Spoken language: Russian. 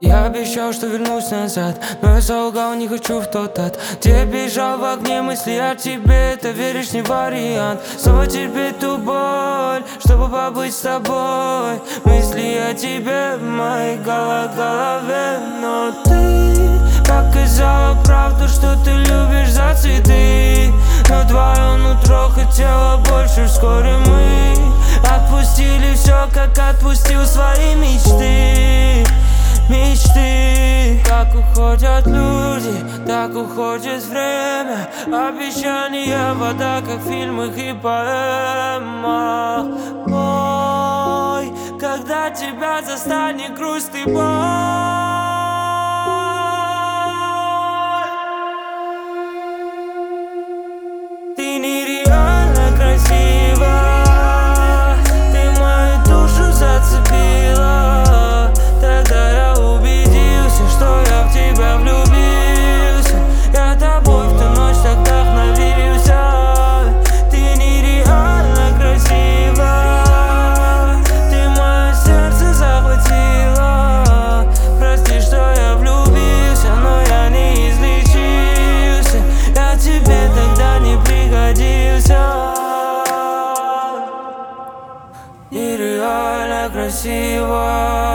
Я обещал, что вернусь назад, но я солгал, не хочу в тот ад. Где бежал в огне мысли о тебе, ты веришь, не вариант. Снова терпеть ту боль, чтобы побыть с тобой. Мысли о тебе в моей голове. Но ты показала правду, что ты любишь за цветы. Но твое нутро хотело больше. Вскоре мы отпустили все, как отпустил свои мечты. Как уходят люди, так уходит время. Обещания, вода, как в фильмах и поэмах. Ой, когда тебя застанет грусть и боль. Ты нереально красива, ты мою душу зацепила. Тогда я убедился, что я в тебя влюбился. Я тобой в ту ночь так вдохновился. Ты нереально красива, ты мое сердце захватила. Прости, что я влюбился, но я не излечился. Я тебе тогда не пригодился. Нереально красиво.